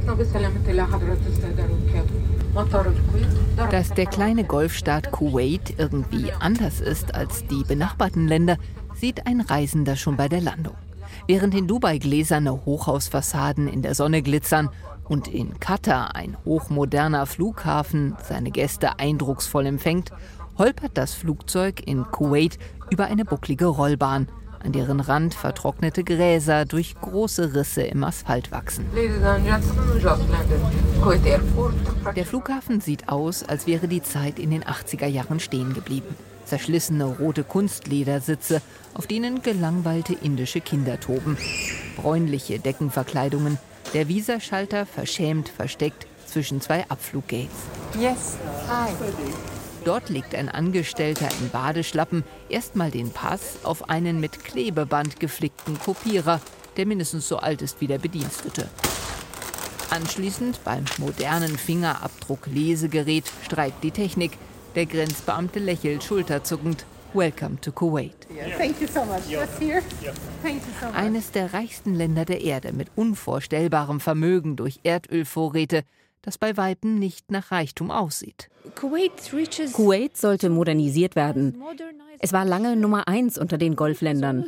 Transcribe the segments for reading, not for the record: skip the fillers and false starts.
Dass der kleine Golfstaat Kuwait irgendwie anders ist als die benachbarten Länder, sieht ein Reisender schon bei der Landung. Während in Dubai gläserne Hochhausfassaden in der Sonne glitzern und in Katar ein hochmoderner Flughafen seine Gäste eindrucksvoll empfängt, holpert das Flugzeug in Kuwait über eine bucklige Rollbahn, an deren Rand vertrocknete Gräser durch große Risse im Asphalt wachsen. Der Flughafen sieht aus, als wäre die Zeit in den 80er Jahren stehen geblieben. Zerschlissene rote Kunstledersitze, auf denen gelangweilte indische Kinder toben. Bräunliche Deckenverkleidungen, der Visaschalter verschämt versteckt zwischen zwei Abfluggates. Yes, hi. Dort legt ein Angestellter in Badeschlappen erstmal den Pass auf einen mit Klebeband geflickten Kopierer, der mindestens so alt ist wie der Bedienstete. Anschließend beim modernen Fingerabdruck-Lesegerät streikt die Technik. Der Grenzbeamte lächelt schulterzuckend. Welcome to Kuwait. Thank you so much. What's here? Thank you so much. Eines der reichsten Länder der Erde mit unvorstellbarem Vermögen durch Erdölvorräte, das bei Weitem nicht nach Reichtum aussieht. Kuwait sollte modernisiert werden. Es war lange Nummer 1 unter den Golfländern.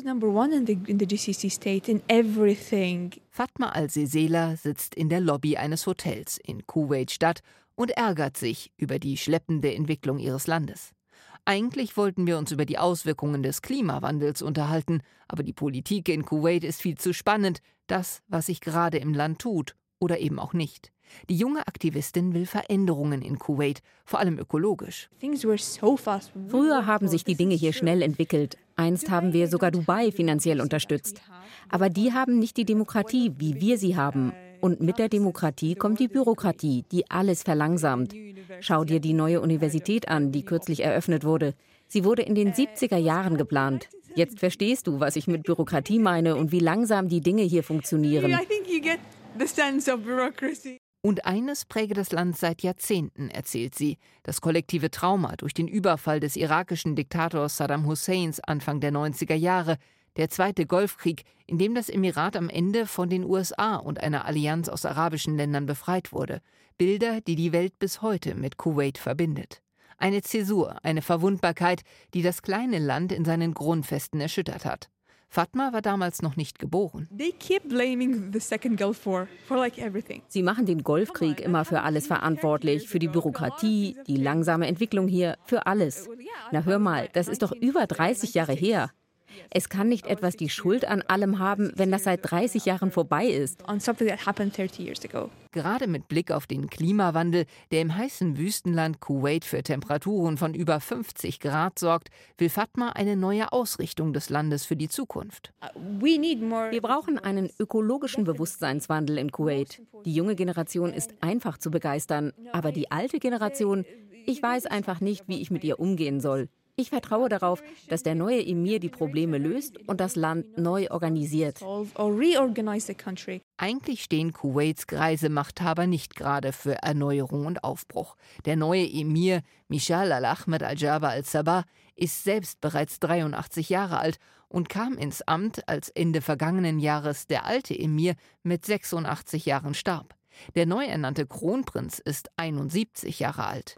Fatma Al-Sesela sitzt in der Lobby eines Hotels in Kuwait-Stadt und ärgert sich über die schleppende Entwicklung ihres Landes. Eigentlich wollten wir uns über die Auswirkungen des Klimawandels unterhalten, aber die Politik in Kuwait ist viel zu spannend, das, was sich gerade im Land tut, oder eben auch nicht. Die junge Aktivistin will Veränderungen in Kuwait, vor allem ökologisch. Früher haben sich die Dinge hier schnell entwickelt. Einst haben wir sogar Dubai finanziell unterstützt. Aber die haben nicht die Demokratie, wie wir sie haben. Und mit der Demokratie kommt die Bürokratie, die alles verlangsamt. Schau dir die neue Universität an, die kürzlich eröffnet wurde. Sie wurde in den 70er Jahren geplant. Jetzt verstehst du, was ich mit Bürokratie meine und wie langsam die Dinge hier funktionieren. Und eines präge das Land seit Jahrzehnten, erzählt sie: das kollektive Trauma durch den Überfall des irakischen Diktators Saddam Husseins Anfang der 90er Jahre, der Zweite Golfkrieg, in dem das Emirat am Ende von den USA und einer Allianz aus arabischen Ländern befreit wurde. Bilder, die die Welt bis heute mit Kuwait verbindet. Eine Zäsur, eine Verwundbarkeit, die das kleine Land in seinen Grundfesten erschüttert hat. Fatma war damals noch nicht geboren. Sie machen den Golfkrieg immer für alles verantwortlich, für die Bürokratie, die langsame Entwicklung hier, für alles. Na hör mal, das ist doch über 30 Jahre her. Es kann nicht etwas die Schuld an allem haben, wenn das seit 30 Jahren vorbei ist. Gerade mit Blick auf den Klimawandel, der im heißen Wüstenland Kuwait für Temperaturen von über 50 Grad sorgt, will Fatma eine neue Ausrichtung des Landes für die Zukunft. Wir brauchen einen ökologischen Bewusstseinswandel in Kuwait. Die junge Generation ist einfach zu begeistern, aber die alte Generation, ich weiß einfach nicht, wie ich mit ihr umgehen soll. Ich vertraue darauf, dass der neue Emir die Probleme löst und das Land neu organisiert. Eigentlich stehen Kuwaits greise Machthaber nicht gerade für Erneuerung und Aufbruch. Der neue Emir, Mishaal al-Ahmed al-Jaber al-Sabah, ist selbst bereits 83 Jahre alt und kam ins Amt, als Ende vergangenen Jahres der alte Emir mit 86 Jahren starb. Der neu ernannte Kronprinz ist 71 Jahre alt.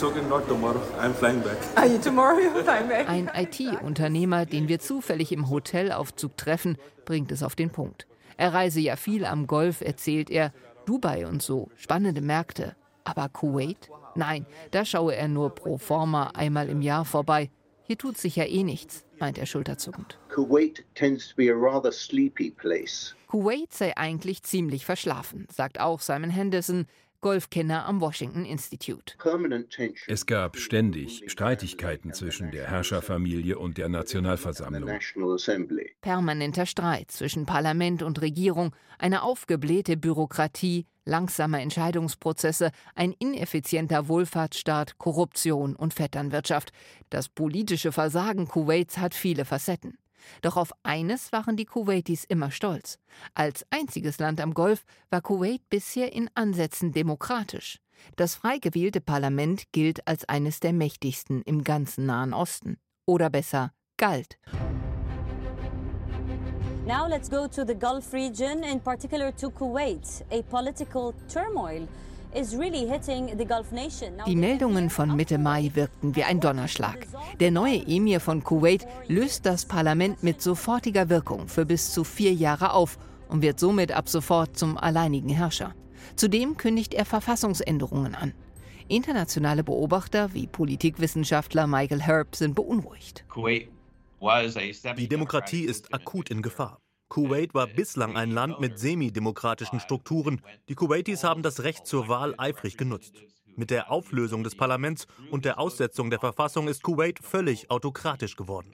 Ein IT-Unternehmer, den wir zufällig im Hotelaufzug treffen, bringt es auf den Punkt. Er reise ja viel am Golf, erzählt er. Dubai und so, spannende Märkte. Aber Kuwait? Nein, da schaue er nur pro forma einmal im Jahr vorbei. Hier tut sich ja eh nichts, meint er schulterzuckend. Kuwait tends to be a rather sleepy place. Kuwait sei eigentlich ziemlich verschlafen, sagt auch Simon Henderson, Golfkenner am Washington Institute. Es gab ständig Streitigkeiten zwischen der Herrscherfamilie und der Nationalversammlung. Permanenter Streit zwischen Parlament und Regierung, eine aufgeblähte Bürokratie, langsame Entscheidungsprozesse, ein ineffizienter Wohlfahrtsstaat, Korruption und Vetternwirtschaft. Das politische Versagen Kuwaits hat viele Facetten. Doch auf eines waren die Kuwaitis immer stolz. Als einziges Land am Golf war Kuwait bisher in Ansätzen demokratisch. Das frei gewählte Parlament gilt als eines der mächtigsten im ganzen Nahen Osten. Oder besser, galt. Now let's go to the Gulf region, in particular to Kuwait. A political turmoil is really hitting the Gulf nation. Die Meldungen von Mitte Mai wirkten wie ein Donnerschlag. Der neue Emir von Kuwait löst das Parlament mit sofortiger Wirkung für bis zu 4 Jahre auf und wird somit ab sofort zum alleinigen Herrscher. Zudem kündigt er Verfassungsänderungen an. Internationale Beobachter wie Politikwissenschaftler Michael Herb sind beunruhigt. Die Demokratie ist akut in Gefahr. Kuwait war bislang ein Land mit semidemokratischen Strukturen. Die Kuwaitis haben das Recht zur Wahl eifrig genutzt. Mit der Auflösung des Parlaments und der Aussetzung der Verfassung ist Kuwait völlig autokratisch geworden.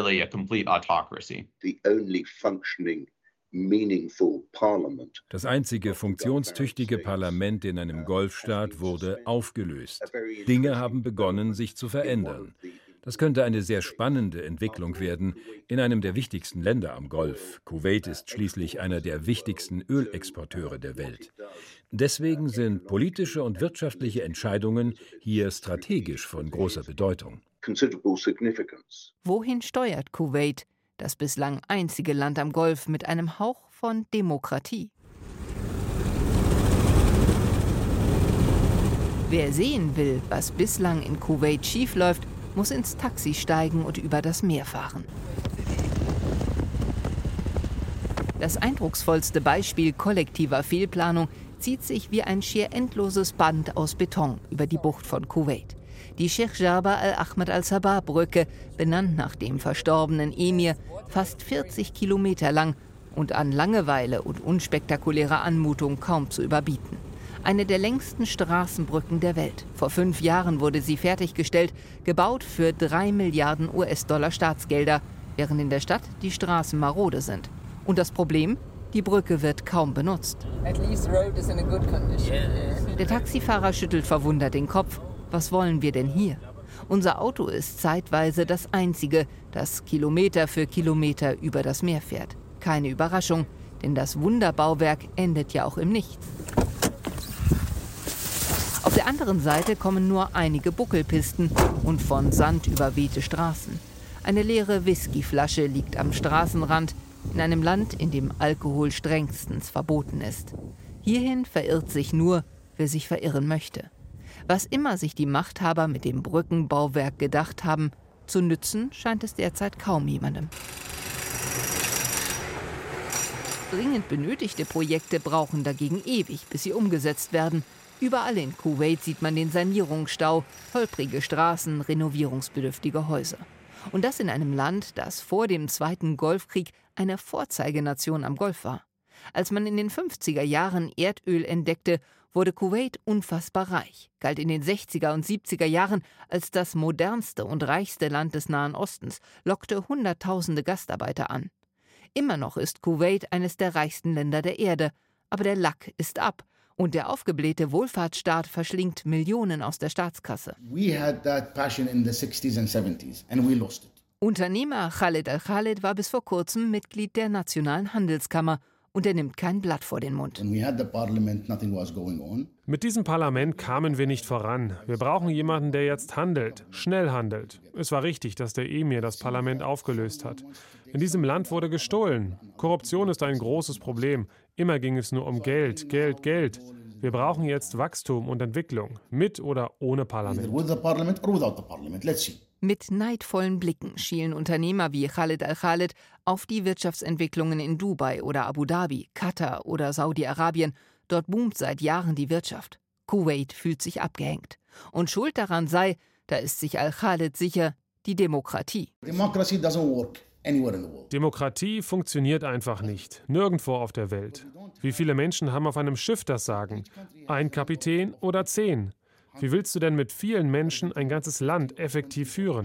Das einzige funktionstüchtige Parlament in einem Golfstaat wurde aufgelöst. Dinge haben begonnen, sich zu verändern. Das könnte eine sehr spannende Entwicklung werden in einem der wichtigsten Länder am Golf. Kuwait ist schließlich einer der wichtigsten Ölexporteure der Welt. Deswegen sind politische und wirtschaftliche Entscheidungen hier strategisch von großer Bedeutung. Wohin steuert Kuwait, das bislang einzige Land am Golf mit einem Hauch von Demokratie? Wer sehen will, was bislang in Kuwait schiefläuft, muss ins Taxi steigen und über das Meer fahren. Das eindrucksvollste Beispiel kollektiver Fehlplanung zieht sich wie ein schier endloses Band aus Beton über die Bucht von Kuwait. Die Sheikh Jarrah Al-Ahmed Al-Sabah-Brücke, benannt nach dem verstorbenen Emir, fast 40 Kilometer lang und an Langeweile und unspektakulärer Anmutung kaum zu überbieten. Eine der längsten Straßenbrücken der Welt. Vor 5 Jahren wurde sie fertiggestellt, gebaut für 3 Milliarden US-Dollar Staatsgelder, während in der Stadt die Straßen marode sind. Und das Problem? Die Brücke wird kaum benutzt. Der Taxifahrer schüttelt verwundert den Kopf. Was wollen wir denn hier? Unser Auto ist zeitweise das einzige, das Kilometer für Kilometer über das Meer fährt. Keine Überraschung, denn das Wunderbauwerk endet ja auch im Nichts. Auf der anderen Seite kommen nur einige Buckelpisten und von Sand überwehte Straßen. Eine leere Whiskyflasche liegt am Straßenrand in einem Land, in dem Alkohol strengstens verboten ist. Hierhin verirrt sich nur, wer sich verirren möchte. Was immer sich die Machthaber mit dem Brückenbauwerk gedacht haben, zu nützen scheint es derzeit kaum jemandem. Dringend benötigte Projekte brauchen dagegen ewig, bis sie umgesetzt werden. Überall in Kuwait sieht man den Sanierungsstau, holprige Straßen, renovierungsbedürftige Häuser. Und das in einem Land, das vor dem Zweiten Golfkrieg eine Vorzeigenation am Golf war. Als man in den 50er Jahren Erdöl entdeckte, wurde Kuwait unfassbar reich, galt in den 60er und 70er Jahren als das modernste und reichste Land des Nahen Ostens, lockte Hunderttausende Gastarbeiter an. Immer noch ist Kuwait eines der reichsten Länder der Erde, aber der Lack ist ab. Und der aufgeblähte Wohlfahrtsstaat verschlingt Millionen aus der Staatskasse. Unternehmer Khaled Al-Khaled war bis vor kurzem Mitglied der Nationalen Handelskammer und er nimmt kein Blatt vor den Mund. Mit diesem Parlament kamen wir nicht voran. Wir brauchen jemanden, der jetzt handelt, schnell handelt. Es war richtig, dass der Emir das Parlament aufgelöst hat. In diesem Land wurde gestohlen. Korruption ist ein großes Problem. Immer ging es nur um Geld, Geld, Geld. Wir brauchen jetzt Wachstum und Entwicklung, mit oder ohne Parlament. Mit neidvollen Blicken schielen Unternehmer wie Khaled Al-Khaled auf die Wirtschaftsentwicklungen in Dubai oder Abu Dhabi, Katar oder Saudi-Arabien. Dort boomt seit Jahren die Wirtschaft. Kuwait fühlt sich abgehängt. Und schuld daran sei, da ist sich Al-Khaled sicher, die Demokratie. Demokratie funktioniert einfach nicht. Nirgendwo auf der Welt. Wie viele Menschen haben auf einem Schiff das Sagen? Ein Kapitän oder 10? Wie willst du denn mit vielen Menschen ein ganzes Land effektiv führen?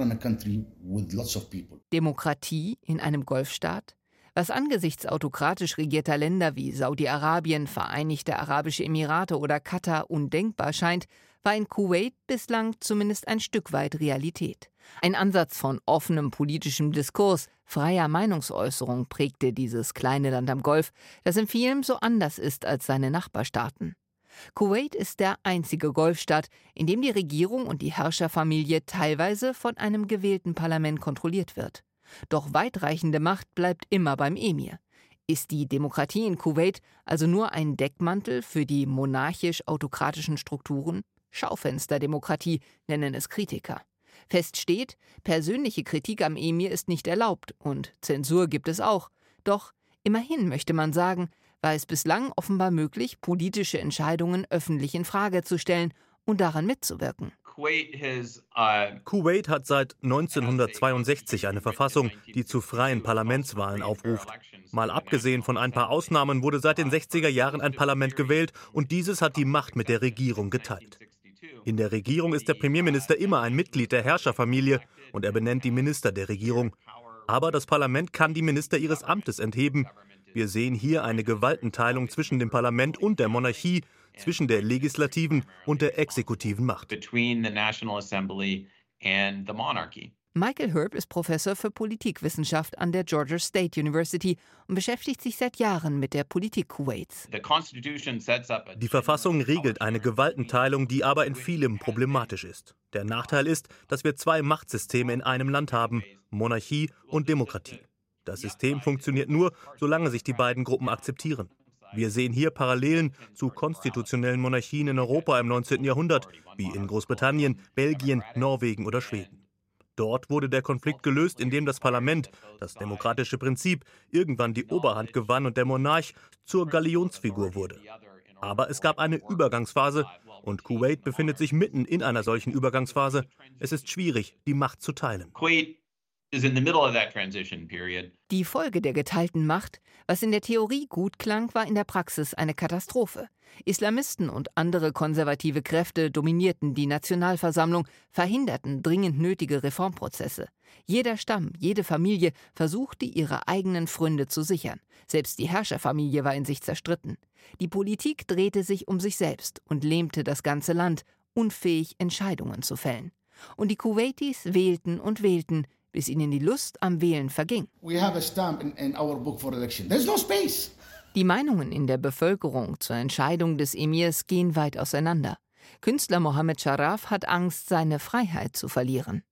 Demokratie in einem Golfstaat? Was angesichts autokratisch regierter Länder wie Saudi-Arabien, Vereinigte Arabische Emirate oder Katar undenkbar scheint, war in Kuwait bislang zumindest ein Stück weit Realität. Ein Ansatz von offenem politischem Diskurs, freier Meinungsäußerung prägte dieses kleine Land am Golf, das in vielem so anders ist als seine Nachbarstaaten. Kuwait ist der einzige Golfstaat, in dem die Regierung und die Herrscherfamilie teilweise von einem gewählten Parlament kontrolliert wird. Doch weitreichende Macht bleibt immer beim Emir. Ist die Demokratie in Kuwait also nur ein Deckmantel für die monarchisch-autokratischen Strukturen? Schaufensterdemokratie nennen es Kritiker. Fest steht, persönliche Kritik am Emir ist nicht erlaubt und Zensur gibt es auch. Doch immerhin, möchte man sagen, war es bislang offenbar möglich, politische Entscheidungen öffentlich in Frage zu stellen und daran mitzuwirken. Kuwait hat seit 1962 eine Verfassung, die zu freien Parlamentswahlen aufruft. Mal abgesehen von ein paar Ausnahmen wurde seit den 60er Jahren ein Parlament gewählt und dieses hat die Macht mit der Regierung geteilt. In der Regierung ist der Premierminister immer ein Mitglied der Herrscherfamilie und er benennt die Minister der Regierung. Aber das Parlament kann die Minister ihres Amtes entheben. Wir sehen hier eine Gewaltenteilung zwischen dem Parlament und der Monarchie, zwischen der legislativen und der exekutiven Macht. Michael Herb ist Professor für Politikwissenschaft an der Georgia State University und beschäftigt sich seit Jahren mit der Politik Kuwaits. Die Verfassung regelt eine Gewaltenteilung, die aber in vielem problematisch ist. Der Nachteil ist, dass wir zwei Machtsysteme in einem Land haben, Monarchie und Demokratie. Das System funktioniert nur, solange sich die beiden Gruppen akzeptieren. Wir sehen hier Parallelen zu konstitutionellen Monarchien in Europa im 19. Jahrhundert, wie in Großbritannien, Belgien, Norwegen oder Schweden. Dort wurde der Konflikt gelöst, indem das Parlament, das demokratische Prinzip, irgendwann die Oberhand gewann und der Monarch zur Galionsfigur wurde. Aber es gab eine Übergangsphase und Kuwait befindet sich mitten in einer solchen Übergangsphase. Es ist schwierig, die Macht zu teilen. Die Folge der geteilten Macht, was in der Theorie gut klang, war in der Praxis eine Katastrophe. Islamisten und andere konservative Kräfte dominierten die Nationalversammlung, verhinderten dringend nötige Reformprozesse. Jeder Stamm, jede Familie versuchte, ihre eigenen Pfründe zu sichern. Selbst die Herrscherfamilie war in sich zerstritten. Die Politik drehte sich um sich selbst und lähmte das ganze Land, unfähig, Entscheidungen zu fällen. Und die Kuwaitis wählten und wählten, bis ihnen die Lust am Wählen verging. Die Meinungen in der Bevölkerung zur Entscheidung des Emirs gehen weit auseinander. Künstler Mohammed Sharaf hat Angst, seine Freiheit zu verlieren.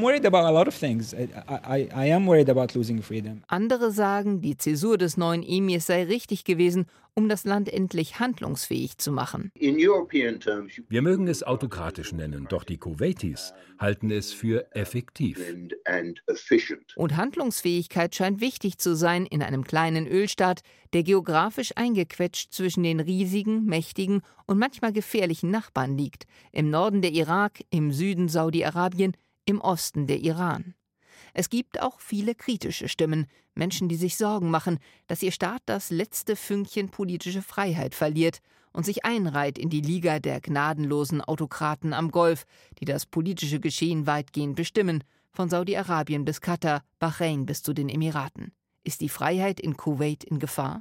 Andere sagen, die Zäsur des neuen Emirs sei richtig gewesen, um das Land endlich handlungsfähig zu machen. Wir mögen es autokratisch nennen, doch die Kuwaitis halten es für effektiv. Und Handlungsfähigkeit scheint wichtig zu sein in einem kleinen Ölstaat, der geografisch eingequetscht zwischen den riesigen, mächtigen und manchmal gefährlichen Nachbarn liegt. Im Norden der Irak, im Süden Saudi-Arabien, im Osten der Iran. Es gibt auch viele kritische Stimmen, Menschen, die sich Sorgen machen, dass ihr Staat das letzte Fünkchen politische Freiheit verliert und sich einreiht in die Liga der gnadenlosen Autokraten am Golf, die das politische Geschehen weitgehend bestimmen, von Saudi-Arabien bis Katar, Bahrain bis zu den Emiraten. Ist die Freiheit in Kuwait in Gefahr?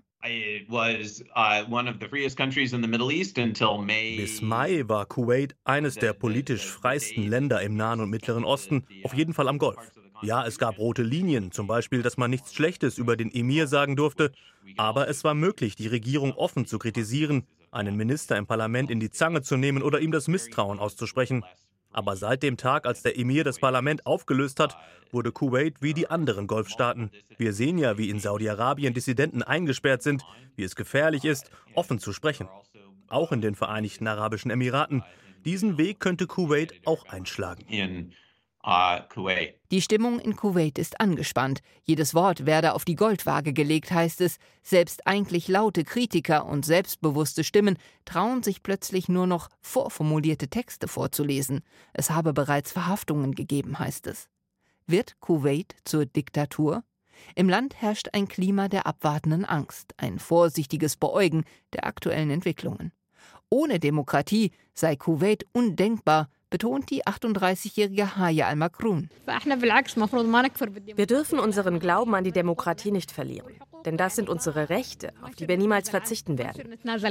Bis Mai war Kuwait eines der politisch freisten Länder im Nahen und Mittleren Osten, auf jeden Fall am Golf. Ja, es gab rote Linien, zum Beispiel, dass man nichts Schlechtes über den Emir sagen durfte, aber es war möglich, die Regierung offen zu kritisieren, einen Minister im Parlament in die Zange zu nehmen oder ihm das Misstrauen auszusprechen. Aber seit dem Tag, als der Emir das Parlament aufgelöst hat, wurde Kuwait wie die anderen Golfstaaten. Wir sehen ja, wie in Saudi-Arabien Dissidenten eingesperrt sind, wie es gefährlich ist, offen zu sprechen. Auch in den Vereinigten Arabischen Emiraten. Diesen Weg könnte Kuwait auch einschlagen. Die Stimmung in Kuwait ist angespannt. Jedes Wort werde auf die Goldwaage gelegt, heißt es. Selbst eigentlich laute Kritiker und selbstbewusste Stimmen trauen sich plötzlich nur noch vorformulierte Texte vorzulesen. Es habe bereits Verhaftungen gegeben, heißt es. Wird Kuwait zur Diktatur? Im Land herrscht ein Klima der abwartenden Angst, ein vorsichtiges Beäugen der aktuellen Entwicklungen. Ohne Demokratie sei Kuwait undenkbar, betont die 38-jährige Haya Al-Makroun. Wir dürfen unseren Glauben an die Demokratie nicht verlieren. Denn das sind unsere Rechte, auf die wir niemals verzichten werden.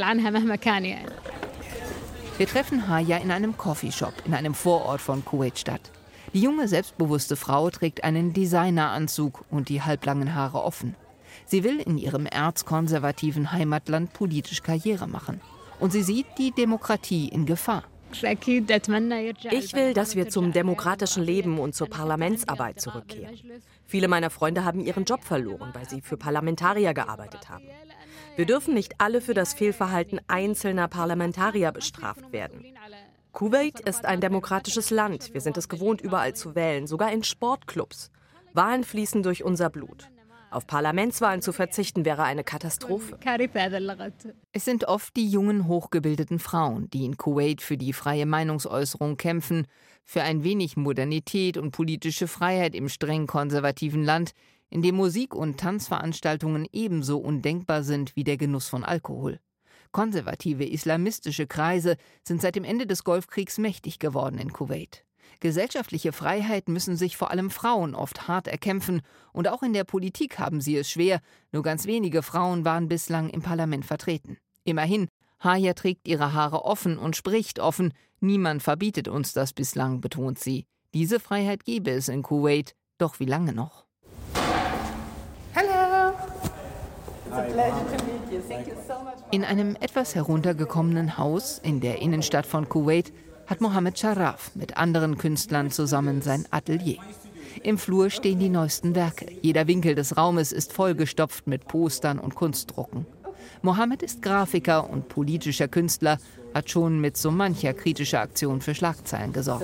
Wir treffen Haya in einem Coffeeshop in einem Vorort von Kuwait-Stadt. Die junge, selbstbewusste Frau trägt einen Designeranzug und die halblangen Haare offen. Sie will in ihrem erzkonservativen Heimatland politisch Karriere machen. Und sie sieht die Demokratie in Gefahr. Ich will, dass wir zum demokratischen Leben und zur Parlamentsarbeit zurückkehren. Viele meiner Freunde haben ihren Job verloren, weil sie für Parlamentarier gearbeitet haben. Wir dürfen nicht alle für das Fehlverhalten einzelner Parlamentarier bestraft werden. Kuwait ist ein demokratisches Land. Wir sind es gewohnt, überall zu wählen, sogar in Sportclubs. Wahlen fließen durch unser Blut. Auf Parlamentswahlen zu verzichten, wäre eine Katastrophe. Es sind oft die jungen, hochgebildeten Frauen, die in Kuwait für die freie Meinungsäußerung kämpfen, für ein wenig Modernität und politische Freiheit im streng konservativen Land, in dem Musik- und Tanzveranstaltungen ebenso undenkbar sind wie der Genuss von Alkohol. Konservative islamistische Kreise sind seit dem Ende des Golfkriegs mächtig geworden in Kuwait. Gesellschaftliche Freiheit müssen sich vor allem Frauen oft hart erkämpfen, und auch in der Politik haben sie es schwer. Nur ganz wenige Frauen waren bislang im Parlament vertreten. Immerhin, Haya trägt ihre Haare offen und spricht offen. Niemand verbietet uns das bislang, betont sie. Diese Freiheit gäbe es in Kuwait, doch wie lange noch? Hello. It's a pleasure to meet you. Thank you so much. In einem etwas heruntergekommenen Haus in der Innenstadt von Kuwait hat Mohammed Sharaf mit anderen Künstlern zusammen sein Atelier. Im Flur stehen die neuesten Werke. Jeder Winkel des Raumes ist vollgestopft mit Postern und Kunstdrucken. Mohammed ist Grafiker und politischer Künstler, hat schon mit so mancher kritischer Aktion für Schlagzeilen gesorgt.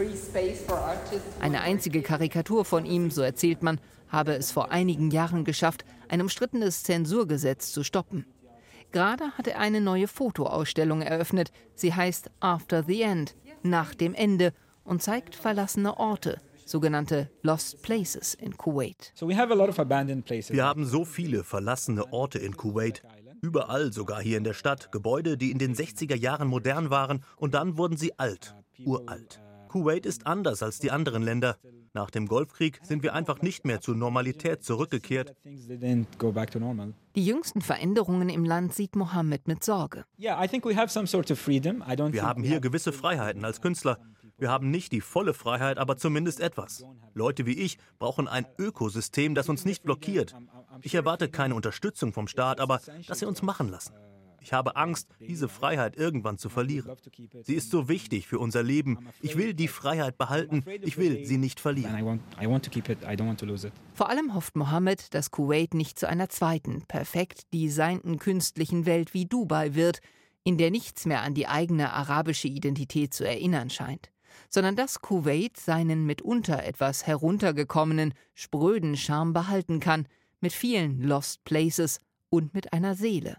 Eine einzige Karikatur von ihm, so erzählt man, habe es vor einigen Jahren geschafft, ein umstrittenes Zensurgesetz zu stoppen. Gerade hat er eine neue Fotoausstellung eröffnet. Sie heißt After the End, nach dem Ende, und zeigt verlassene Orte, sogenannte Lost Places in Kuwait. Wir haben so viele verlassene Orte in Kuwait. Überall, sogar hier in der Stadt, Gebäude, die in den 60er Jahren modern waren und dann wurden sie alt, uralt. Kuwait ist anders als die anderen Länder. Nach dem Golfkrieg sind wir einfach nicht mehr zur Normalität zurückgekehrt. Die jüngsten Veränderungen im Land sieht Mohammed mit Sorge. Wir haben hier gewisse Freiheiten als Künstler. Wir haben nicht die volle Freiheit, aber zumindest etwas. Leute wie ich brauchen ein Ökosystem, das uns nicht blockiert. Ich erwarte keine Unterstützung vom Staat, aber dass sie uns machen lassen. Ich habe Angst, diese Freiheit irgendwann zu verlieren. Sie ist so wichtig für unser Leben. Ich will die Freiheit behalten. Ich will sie nicht verlieren. Vor allem hofft Mohammed, dass Kuwait nicht zu einer zweiten, perfekt designten künstlichen Welt wie Dubai wird, in der nichts mehr an die eigene arabische Identität zu erinnern scheint, sondern dass Kuwait seinen mitunter etwas heruntergekommenen, spröden Charme behalten kann, mit vielen Lost Places und mit einer Seele.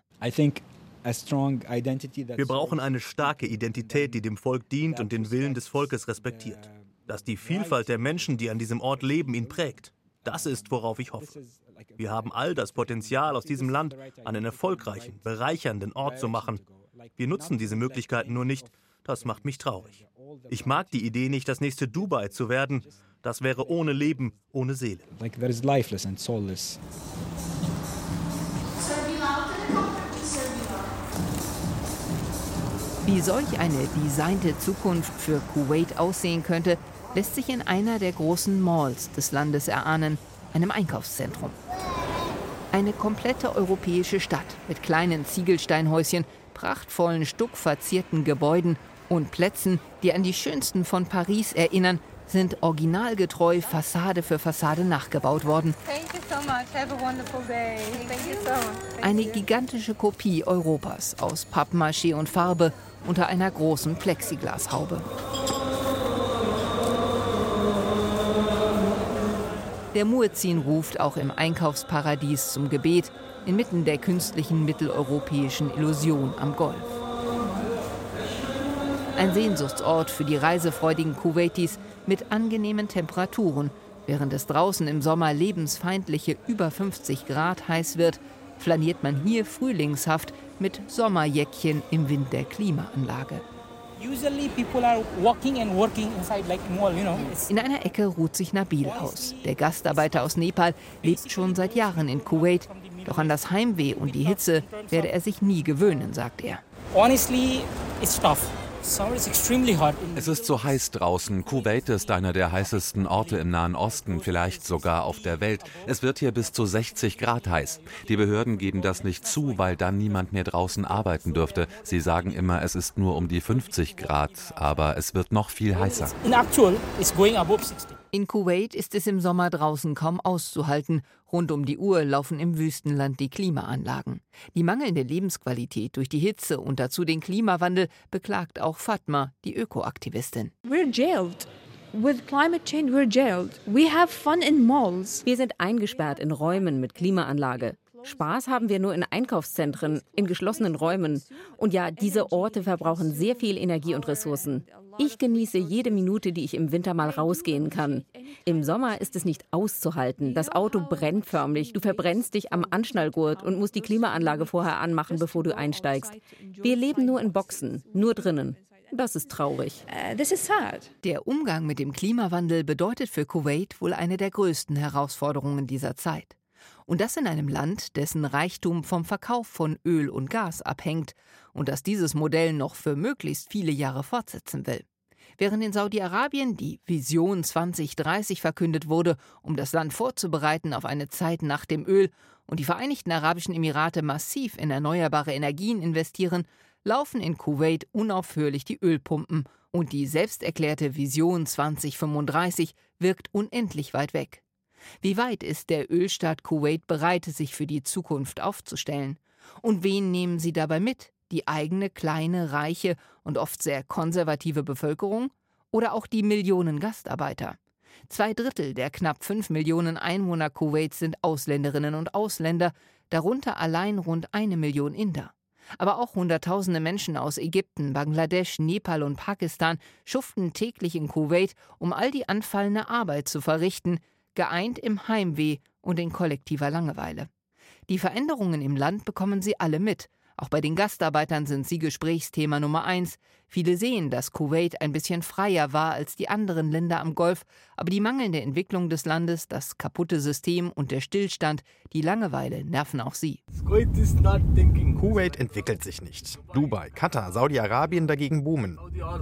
Wir brauchen eine starke Identität, die dem Volk dient und den Willen des Volkes respektiert. Dass die Vielfalt der Menschen, die an diesem Ort leben, ihn prägt. Das ist, worauf ich hoffe. Wir haben all das Potenzial, aus diesem Land einen erfolgreichen, bereichernden Ort zu machen. Wir nutzen diese Möglichkeiten nur nicht. Das macht mich traurig. Ich mag die Idee nicht, das nächste Dubai zu werden. Das wäre ohne Leben, ohne Seele. Wie solch eine designte Zukunft für Kuwait aussehen könnte, lässt sich in einer der großen Malls des Landes erahnen, einem Einkaufszentrum. Eine komplette europäische Stadt mit kleinen Ziegelsteinhäuschen, prachtvollen stuckverzierten Gebäuden und Plätzen, die an die schönsten von Paris erinnern, sind originalgetreu Fassade für Fassade nachgebaut worden. Eine gigantische Kopie Europas aus Pappmaché und Farbe unter einer großen Plexiglashaube. Der Muezzin ruft auch im Einkaufsparadies zum Gebet, inmitten der künstlichen mitteleuropäischen Illusion am Golf. Ein Sehnsuchtsort für die reisefreudigen Kuwaitis mit angenehmen Temperaturen. Während es draußen im Sommer lebensfeindliche über 50 Grad heiß wird, flaniert man hier frühlingshaft mit Sommerjäckchen im Wind der Klimaanlage. In einer Ecke ruht sich Nabil aus. Der Gastarbeiter aus Nepal lebt schon seit Jahren in Kuwait. Doch an das Heimweh und die Hitze werde er sich nie gewöhnen, sagt er. Es ist so heiß draußen. Kuwait ist einer der heißesten Orte im Nahen Osten, vielleicht sogar auf der Welt. Es wird hier bis zu 60 Grad heiß. Die Behörden geben das nicht zu, weil dann niemand mehr draußen arbeiten dürfte. Sie sagen immer, es ist nur um die 50 Grad, aber es wird noch viel heißer. In Kuwait ist es im Sommer draußen kaum auszuhalten. Rund um die Uhr laufen im Wüstenland die Klimaanlagen. Die mangelnde Lebensqualität durch die Hitze und dazu den Klimawandel beklagt auch Fatma, die Ökoaktivistin. We're jailed. With climate change, we're jailed. We have fun in malls. Wir sind eingesperrt in Räumen mit Klimaanlage. Spaß haben wir nur in Einkaufszentren, in geschlossenen Räumen. Und ja, diese Orte verbrauchen sehr viel Energie und Ressourcen. Ich genieße jede Minute, die ich im Winter mal rausgehen kann. Im Sommer ist es nicht auszuhalten. Das Auto brennt förmlich. Du verbrennst dich am Anschnallgurt und musst die Klimaanlage vorher anmachen, bevor du einsteigst. Wir leben nur in Boxen, nur drinnen. Das ist traurig. Der Umgang mit dem Klimawandel bedeutet für Kuwait wohl eine der größten Herausforderungen dieser Zeit. Und das in einem Land, dessen Reichtum vom Verkauf von Öl und Gas abhängt und das dieses Modell noch für möglichst viele Jahre fortsetzen will. Während in Saudi-Arabien die Vision 2030 verkündet wurde, um das Land vorzubereiten auf eine Zeit nach dem Öl, und die Vereinigten Arabischen Emirate massiv in erneuerbare Energien investieren, laufen in Kuwait unaufhörlich die Ölpumpen und die selbsterklärte Vision 2035 wirkt unendlich weit weg. Wie weit ist der Ölstaat Kuwait bereit, sich für die Zukunft aufzustellen? Und wen nehmen sie dabei mit? Die eigene, kleine, reiche und oft sehr konservative Bevölkerung? Oder auch die Millionen Gastarbeiter? 2/3 der knapp 5 Millionen Einwohner Kuwaits sind Ausländerinnen und Ausländer, darunter allein rund 1 Million Inder. Aber auch Hunderttausende Menschen aus Ägypten, Bangladesch, Nepal und Pakistan schuften täglich in Kuwait, um all die anfallende Arbeit zu verrichten, geeint im Heimweh und in kollektiver Langeweile. Die Veränderungen im Land bekommen sie alle mit. Auch bei den Gastarbeitern sind sie Gesprächsthema Nummer 1. Viele sehen, dass Kuwait ein bisschen freier war als die anderen Länder am Golf, aber die mangelnde Entwicklung des Landes, das kaputte System und der Stillstand, die Langeweile nerven auch sie. Kuwait entwickelt sich nicht. Dubai, Katar, Saudi-Arabien dagegen boomen.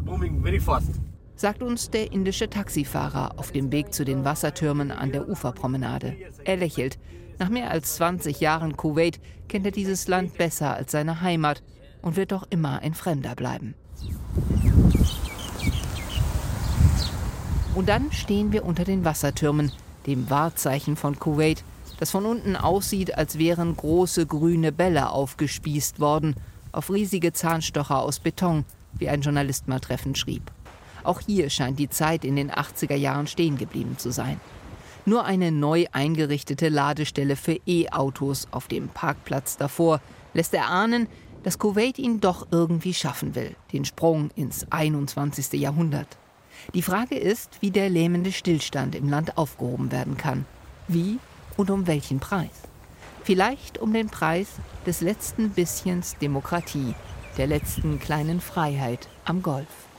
Sagt uns der indische Taxifahrer auf dem Weg zu den Wassertürmen an der Uferpromenade. Er lächelt. Nach mehr als 20 Jahren Kuwait kennt er dieses Land besser als seine Heimat und wird doch immer ein Fremder bleiben. Und dann stehen wir unter den Wassertürmen, dem Wahrzeichen von Kuwait, das von unten aussieht, als wären große grüne Bälle aufgespießt worden, auf riesige Zahnstocher aus Beton, wie ein Journalist mal treffend schrieb. Auch hier scheint die Zeit in den 80er Jahren stehen geblieben zu sein. Nur eine neu eingerichtete Ladestelle für E-Autos auf dem Parkplatz davor lässt erahnen, dass Kuwait ihn doch irgendwie schaffen will, den Sprung ins 21. Jahrhundert. Die Frage ist, wie der lähmende Stillstand im Land aufgehoben werden kann. Wie und um welchen Preis? Vielleicht um den Preis des letzten Bisschens Demokratie, der letzten kleinen Freiheit am Golf.